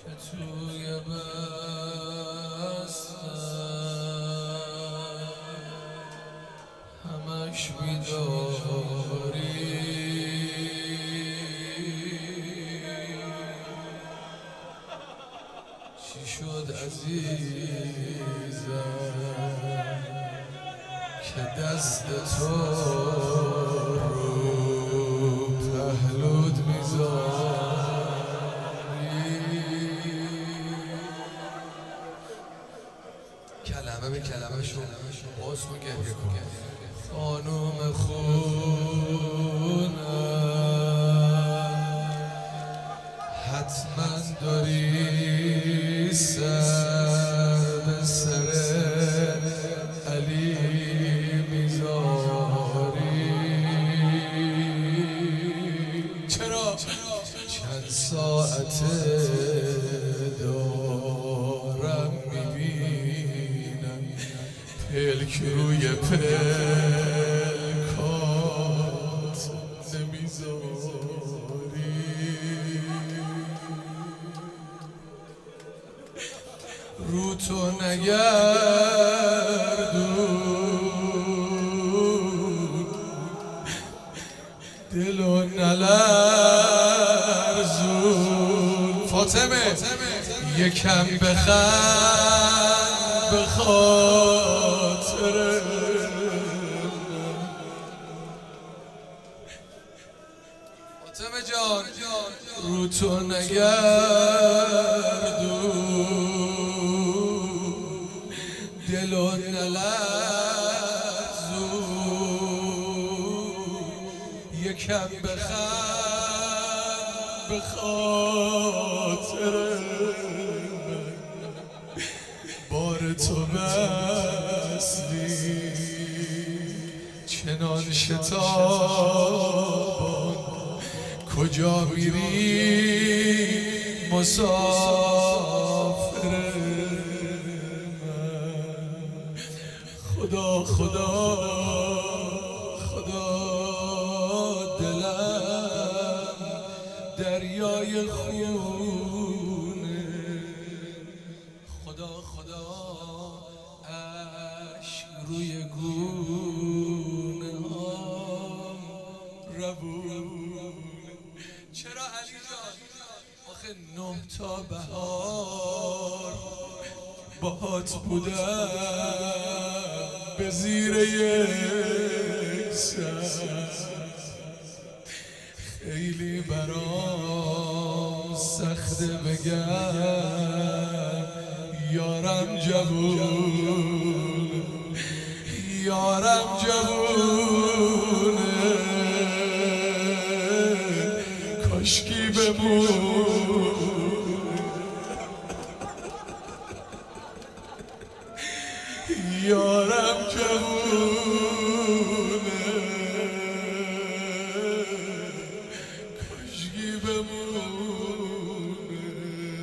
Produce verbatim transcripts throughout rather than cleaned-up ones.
که توی بستم همش بیداری چی شد عزیزم که دست تو رو پهلود میذاری کلمه به کلمه شو باز کن گریه کن خانوم خونم حتما داری سر به سر علی میذاری چرا؟ چند ساعته دارم میبینم پلک روی پلکات نمیذاری رو تو نگردون دلو نلرزون فاطمه یکم بخند به خاطر فاطمه جان رو تو نگردون دلو نلرزون یکم بخند به خاطر من بار تو بستی چنان شتابان کجا میری مسافر من خدا خدا خدا دلم دریای خونه خدا خدا اشک روی گونه هام روونه چرا علی جان آخه نه تا بهار باهات بودم به زیر یک سر خیلی برام سخته بگم یارم جوون یارم جوونه کاشکی بمون یارم جوونه کاشکی بمونه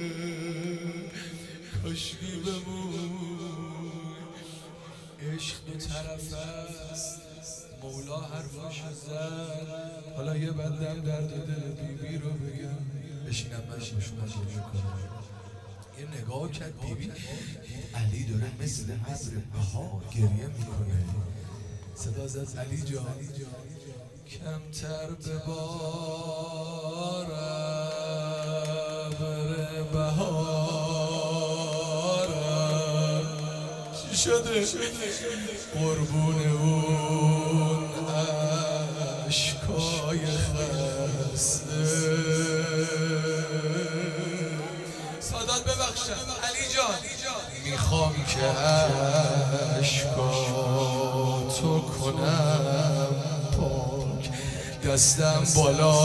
کاشکی بمون عشق دو طرف است مولا حرفش زد حالا یه بندم درد و دل بیبی رو بگم بشینم من شما گریه کنم یه نگاه کرد بیبی دید علی داره مثل ابر بهار گریه میکنه صدا زد علی جان کمتر ببار ابر بهارم چی شده؟ قربون اون عشقای خسته سادات ببخشم علی جان میخوام که عشقاتو کنم پاک دستم بالا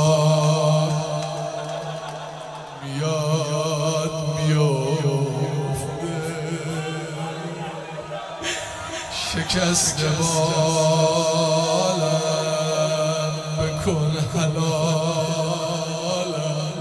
میاد میفته شکست بالم بکن حلالم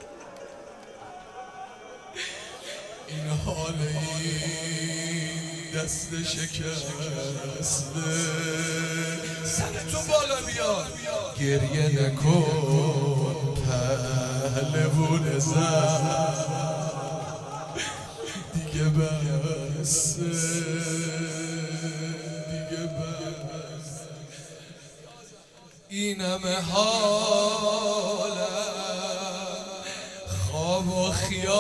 این حال این دست شکسته سر تو بالا بیار گریه نکن پهلوون زن دیگه بسته دیگه بسته این همه حالم خواب و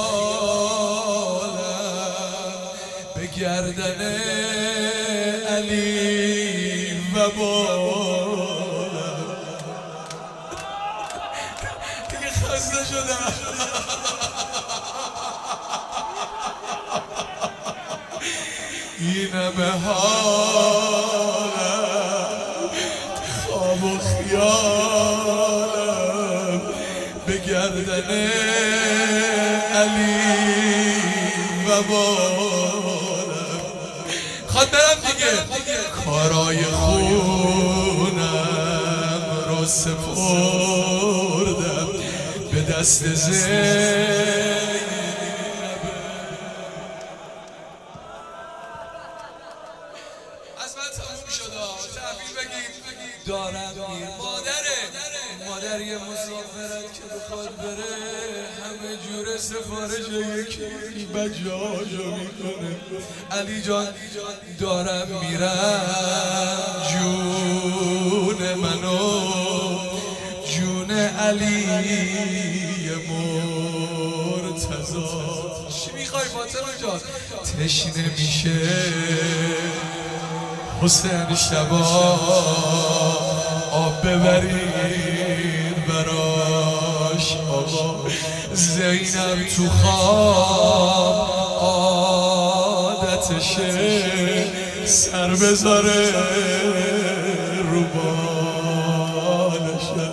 خیالم به گردن علی و بالم دیگه خسته شدم این همه حالم خواب و خیالم به گردن علی و بالم خواد برم دیگه کارای خونم رو سپردم به دست زینب از من تموم شده تحویل بگید دارم میر مادره مادر یه مسافرت که بخواد بره همه جور سفارش یکی بجاشو میکنه علی جان دارم میرم جون منو جون علی مرتضی چی میخوای فاطمه جان تشنه میشه حسین شبا آب ببرید براش آقا زینب تو خواب عادتشه سر بذاره رو بالشه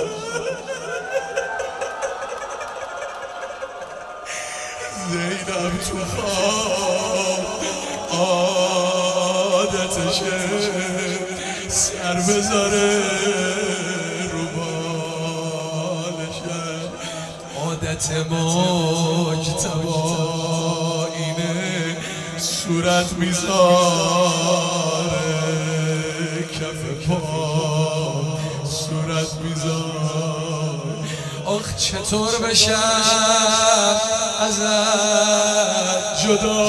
زینب تو خواب عادتشه سر بذاره رو بالشه عادت مجتبا اینه صورت میذاره کف پا صورت میذاره آخ چطور بشم ازت جدا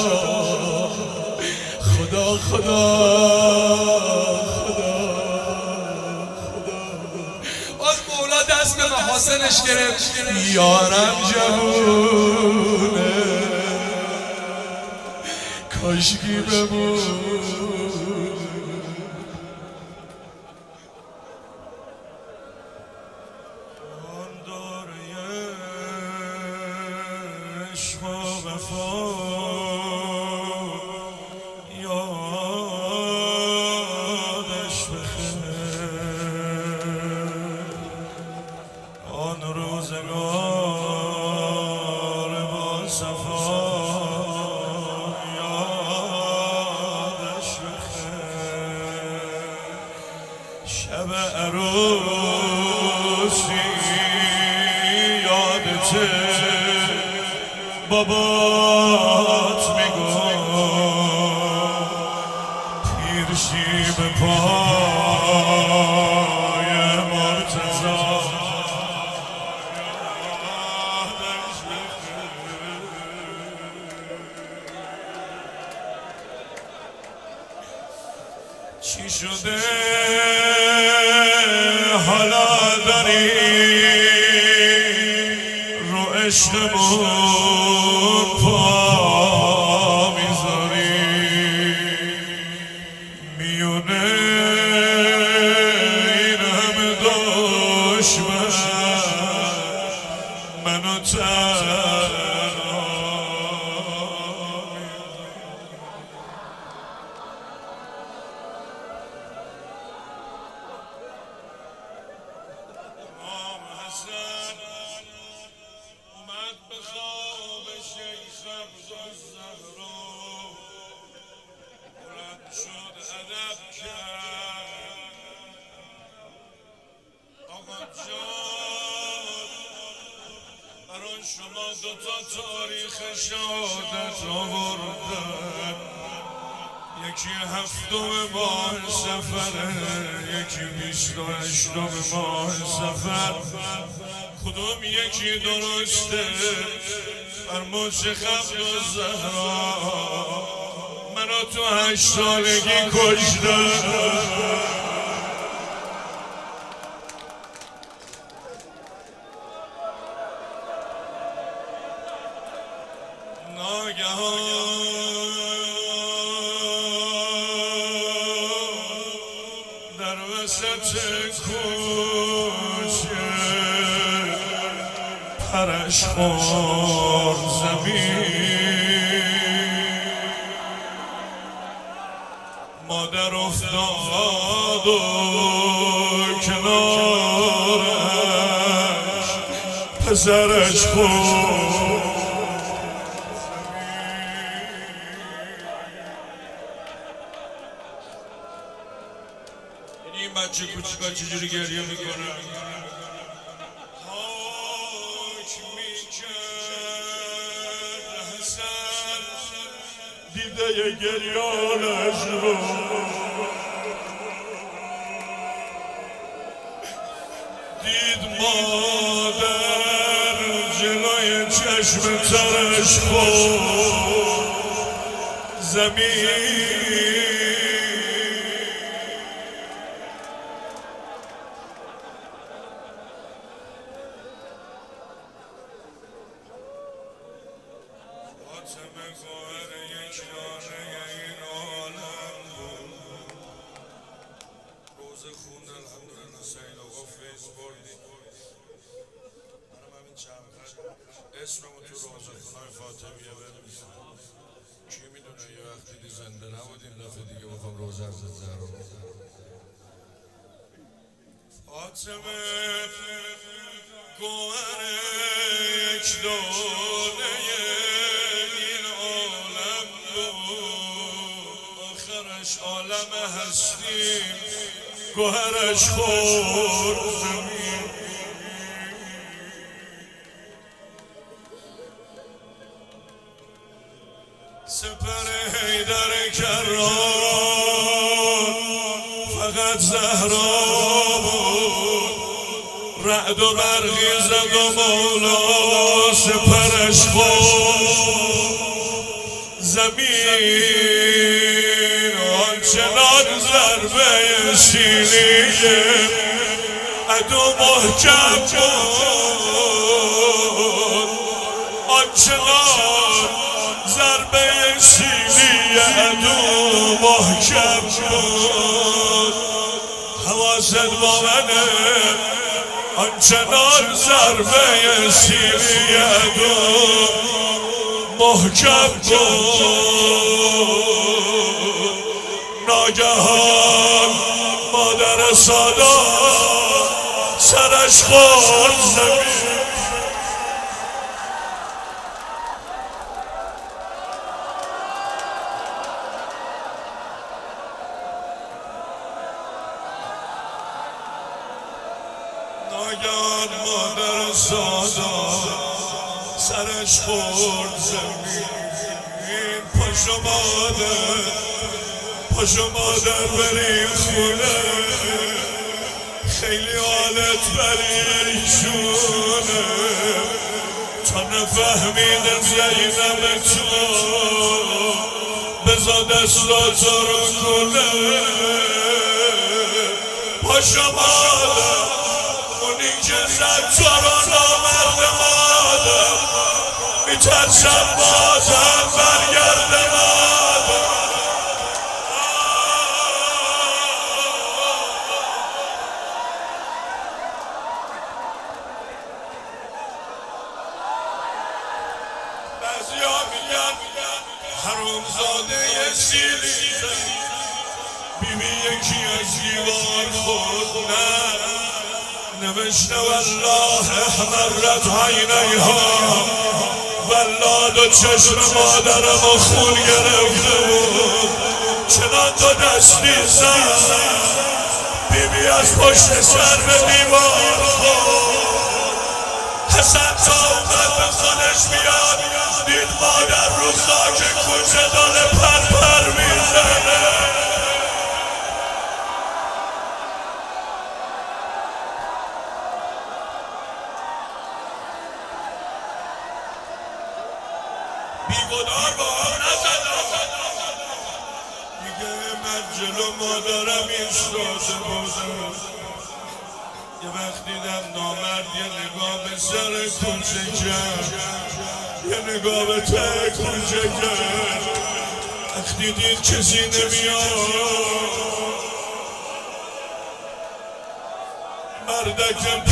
خدا خدا دست به محاسنش گرفت یارم جوونه کاشکی بمون آن داره عشق و وفا یادش بخیر آن روزگار با صفا یادش بخیر شب عروسی یادته بابات میگفت پیرشی به پای مرتضی چی شده حالا داری رو عشقمون پا میذاری میونه این همه دشمن منو شما دوتا تاریخ شهادت آوردن یکی هفتم ماه سفره، یکی بیست و هشتم ماه سفر. کدوم یکی درسته؟ فرموش خبر و زهرا منو تو هشت سالگی کشته. ناگهان در وسط کوچه پرش خورد زمین، مادر افتاد و کنارش پسرش خورد. این بچه کوچیکا چجوری گریه میکنه؟ حاک میکرد حسن دیده گریانش رو، دید مادر جلوی چشم ترش خورد زمین. فاطمه گوهر یک دانه این عالم بود. روز خون الحمدلله سید آقا فیض بردی. منم همین چند خط اسممو تو روزه خونای فاطمیه بنویسم. کی میدونه یه وقت دیدی زنده نبود این دفعه دیگه بخوام روزه حضرت زهرا بزنم. فاطمه گوهر یک دانه این عالم بود. آخرش عالم هستی گوهرش خورد زمین. سپر حیدر کران فقط زهرا بود. رعد و برقی زد و مولا سپرش خورد زمین. آنچنان ضربه سینی عدو محکم بود. آنچنان ضربه سینی عدو محکم بود. حواست با منه. آنچنان ضربه سینی عدو محکم بود. ناگهان مادر سادات سرش خورد زمین. ناگهان مادر سادات سرش خورد زمین. پاشو مادر، پاشو مادر بریم خونه، خیلی حالت پریشونه. تا نفهمیدم زینب تو بزا دستاتو رو کنه. پاشو مادر، اونی که زد تو رو نامرد مادر، میترسم بازم برگرده مادر. بعضیا میگن حرومزاده سیلی بیبی یکی از دیوار خود نه نوشته والله احمرت عینیها، والله دو چشم مادرم و خون گرفته بود. چنان دو دستی زد بیبی از پشت سر به دیوار خورد. حسن تا اومد به خودش بیاد دید مادر رو خاک کوچه داره پر پر میزنه. جلو مادرم ایستاده بودم، یه وقت دیدم نامرد یه نگاه به سر کوچه کرد، یه نگاه به ته کوچه کرد. وقتی دید کسی نمیاد مردکم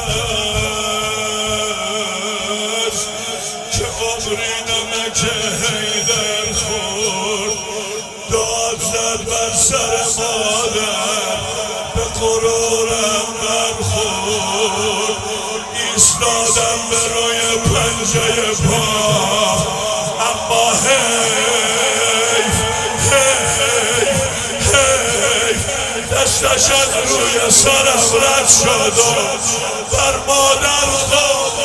پس که عمری نمک حیدر خورد، داد زد بر سر مادر به غرورم برخورد. ایستادم به روی پنجه پا اما حیف حیف حیف دستش از روی سرم رد شد و بر مادر خورد.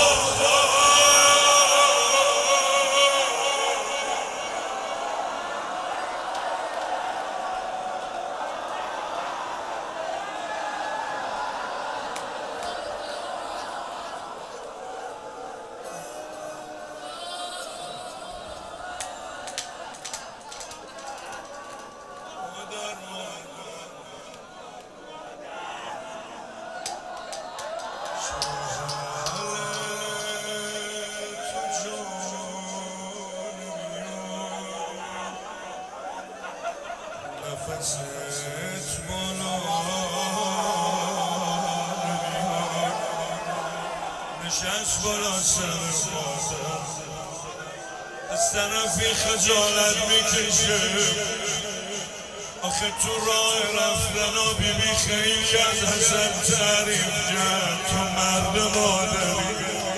نفست بالا نمیاد، نشست بالا سر مادر، از طرفی خجالت میکشه. آخه تو راه رفتن و بی بی خیلی از حسن تعریف کرد، تو مرد مادری.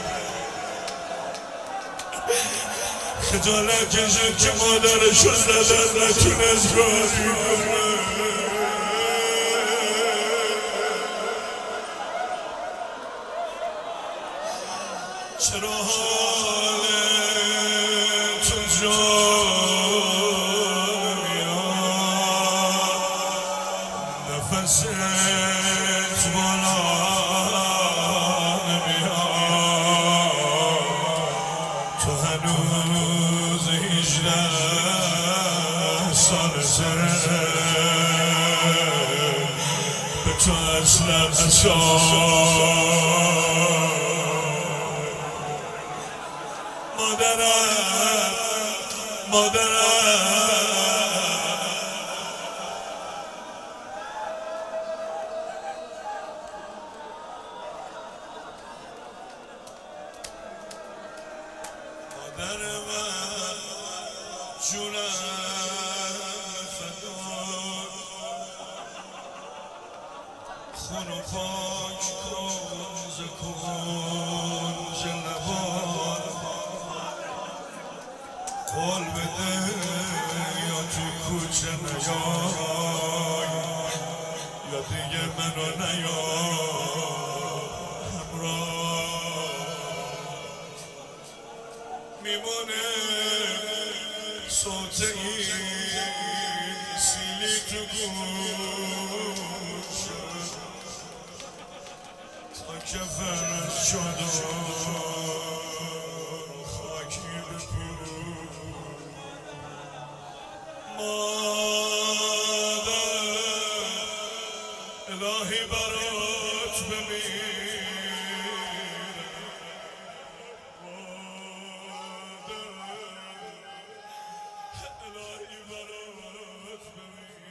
خجالت کشید که مادرشو زدن نتونست کاری کنه. چرا حال تو جا نمیاد، نفست بالا نمیاد، تو هنوز هیجده سال سره، به تو اصلا اصلا مادرم مادرم مادر من جونم فدای، خونو پاک کن ز کنج لبان، قول بده یا تو کوچه نیای، یا دیگه منو نیای همراه. میمونه صوت این سیلی تو گوش تا که فرد شد خاکی بپوش. مادر الهی برات بمیرم، مادر الهی برات بمیرم.